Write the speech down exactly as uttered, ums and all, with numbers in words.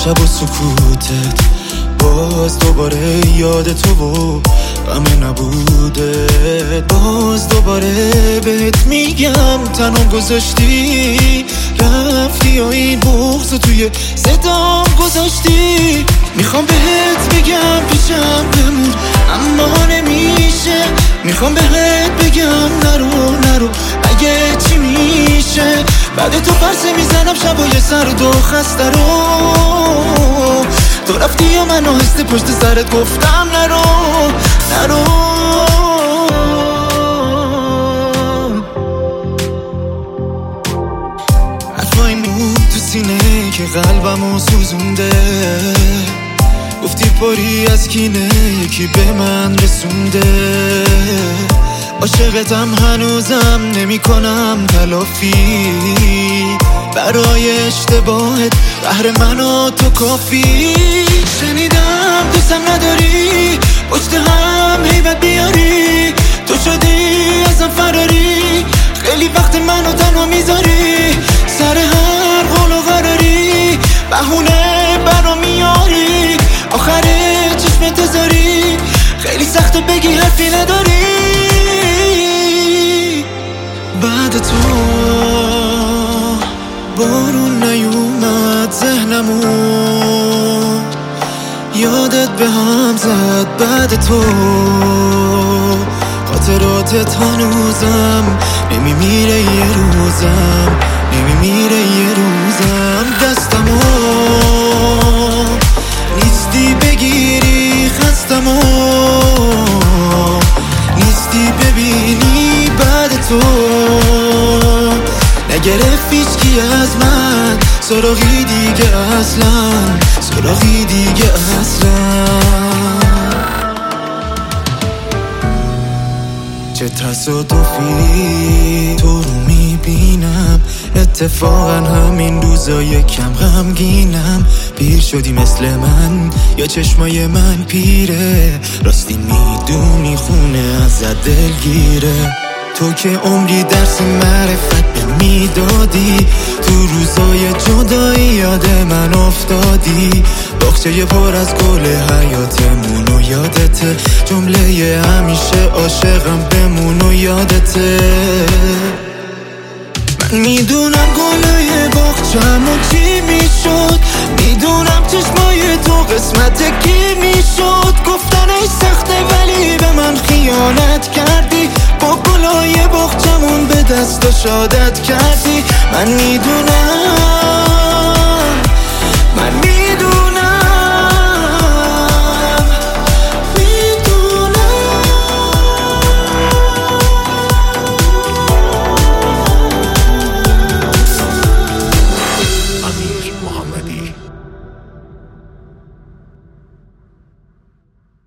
شب و سکوتت، باز دوباره یاد تو و غم نبوده، باز دوباره بهت میگم تنم گذاشتی، رفتی و این بغض توی صدام گذاشتی. میخوام بهت بگم پیشم بمون اما نمیشه، میخوام بهت بگم نرو نرو اگه چی میشه. بعد تو پرسه میزنم شبای سرد و خسته رو، تو رفتی و من آهسته پشت سرت گفتم نرو نرو. حرفای مون تو سینه که قلبمو سوزونده، گفتی پری از کینه یکی به من رسونده. عاشقتم هنوزم نمی کنم تلافی، برای اشتباهت قهر من و تو کافی. شنیدم دوستم نداری، پشت هم هیبت بیاری، تو شدی ازم فراری، خیلی وقت منو تنها میذاری، سر هر قول و قراری بهونه برا میاری، آخر چشم تزاری، خیلی سخته بگی حرفی نداری. بعد تو بارون نیومد ذهنمو، یادت به هم زد. بعد تو خاطراتت هنوزم نمیمیره، یه روزم نمیمیره، یه روزم دستمو نیستی بگیری، خستمو نیستی ببینی. بعد تو نگرفت هیچکی از من سراغی دیگه اصلا، سراغی دیگه اصلا. چه تصادفی تو رو میبینم، اتفاقا همین روزا یکم غمگینم. پیر شدی مثل من یا چشمای من پیره، راستی میدونی خونه ازت دلگیره. تو که عمری درس معرفت به میدادی، تو روزای جدایی یاد من افتادی. باغچه پر از گل حیاتمون و یادته، جمله همیشه عاشقم بمون و یادته. من میدونم گلای باغچه‌مو چی میشد، میدونم چشمای تو قسمت کی میشد. گفتنش سخته ولی به من خیانت کردی، با گلای باغچه‌مون به دست و شادت کردی. من میدونم